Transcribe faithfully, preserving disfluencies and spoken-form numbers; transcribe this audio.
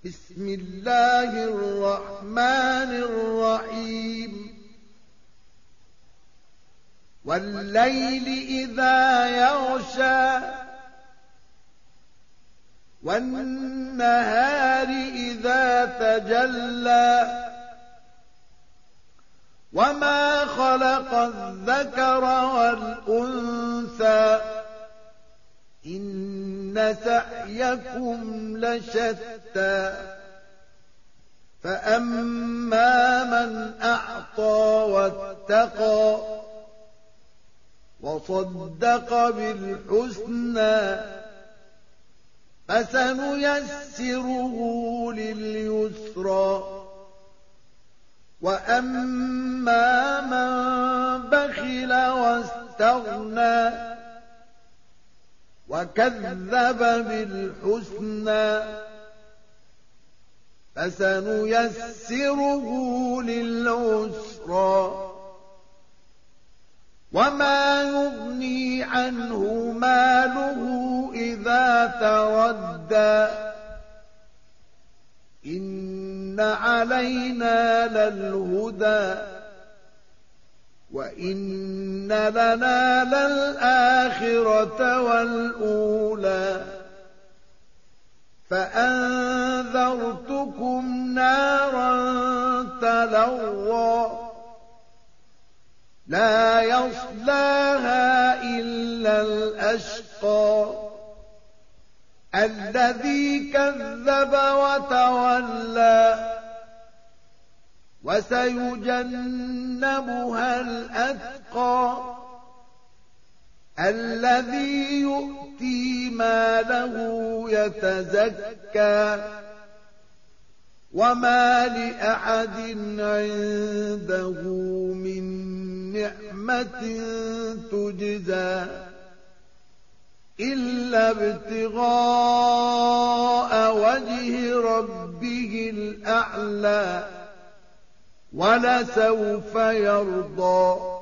بسم الله الرحمن الرحيم والليل إذا يغشى والنهار إذا تجلى وما خلق الذكر والأنثى إن سعيكم لشتى فأما من أعطى واتقى وصدق بالحسنى فسنيسره لليسرى وأما من بخل واستغنى وكذب بالحسنى فسنيسره للعسرى وما يغني عنه ماله إذا تردى إن علينا للهدى وإن لنا للآخرة والأولى فأنذرتكم نارا تلظى لا يصلاها إلا الأشقى الذي كذب وتولى وسيجنبها الأتقى الذي يؤتي ماله يتزكى وما لأحد عنده من نعمة تجزى إلا ابتغاء وجه ربه الأعلى ولسوف يرضى